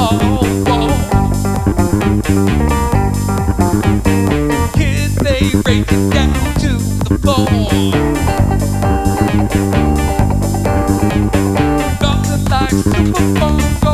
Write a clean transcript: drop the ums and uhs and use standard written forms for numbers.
Kids, they race it down to the floor. Nothing like Super Bowl.